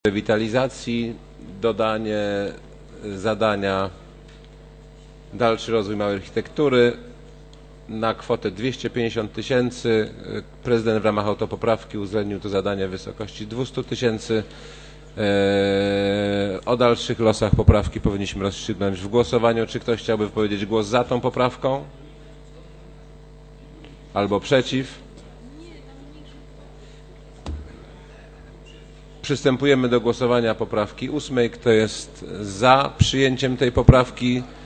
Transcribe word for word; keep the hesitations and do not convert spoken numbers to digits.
rewitalizacji, dodanie zadania dalszy rozwój małej architektury na kwotę dwieście pięćdziesiąt tysięcy. Prezydent w ramach autopoprawki uwzględnił to zadanie w wysokości dwieście tysięcy. O dalszych losach poprawki powinniśmy rozstrzygnąć w głosowaniu. Czy ktoś chciałby wypowiedzieć głos za tą poprawką? Albo przeciw? Przystępujemy do głosowania poprawki ósmej. Kto jest za przyjęciem tej poprawki?